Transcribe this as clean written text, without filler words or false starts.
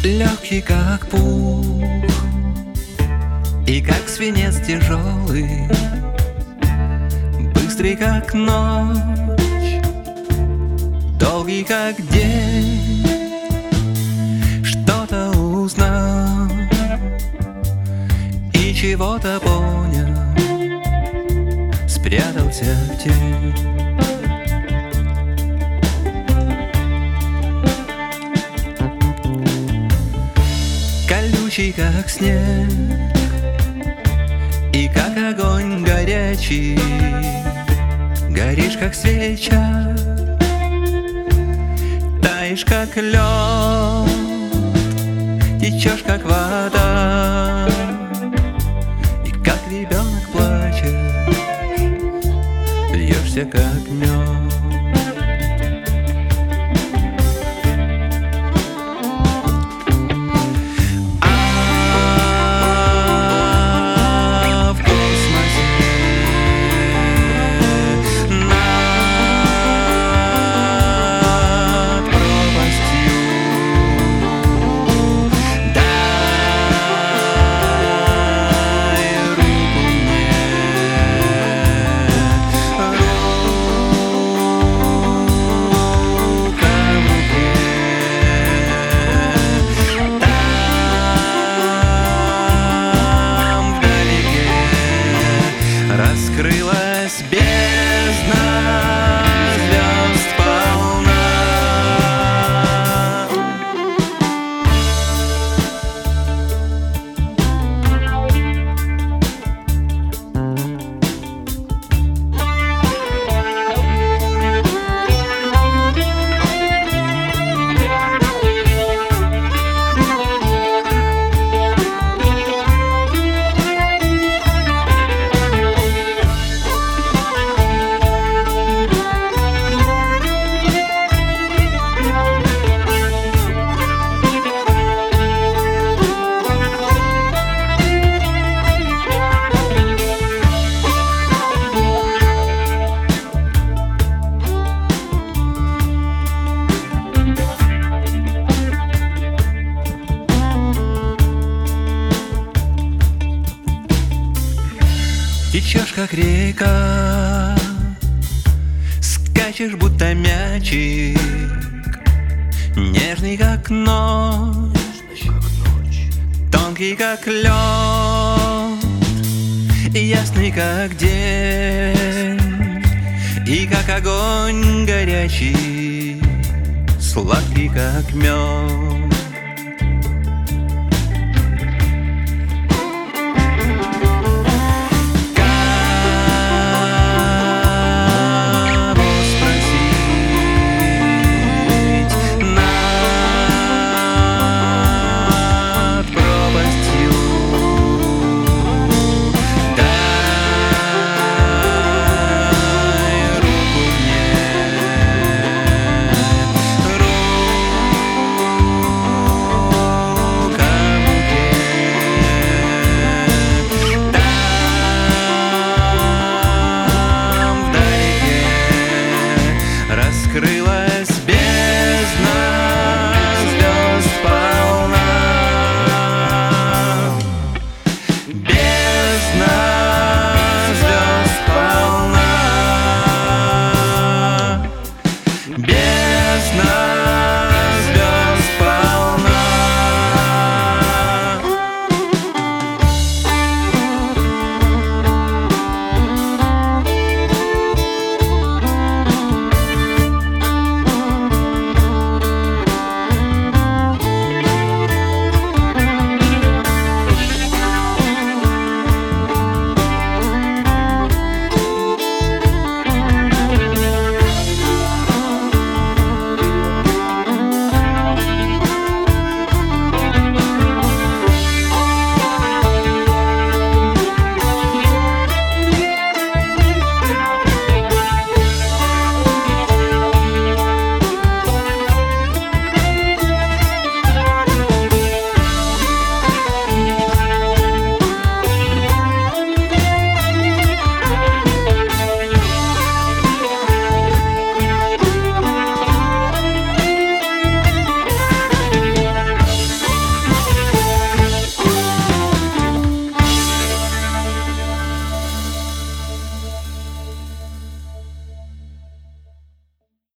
Легкий, как пух, и как свинец тяжелый, быстрый, как ночь, долгий, как день. Что-то узнал и чего-то понял, спрятался в тень. Колючий, как снег, и как огонь горячий, горишь, как свеча, таешь, как лед, течешь, как вода, и как ребенок плачешь, льешься, как мед. Раскрылась бездна, звезд полна. Течешь, как река, скачешь, будто мячик, нежный, как ночь, тонкий, как лед, ясный, как день, и как огонь горячий, сладкий, как мед.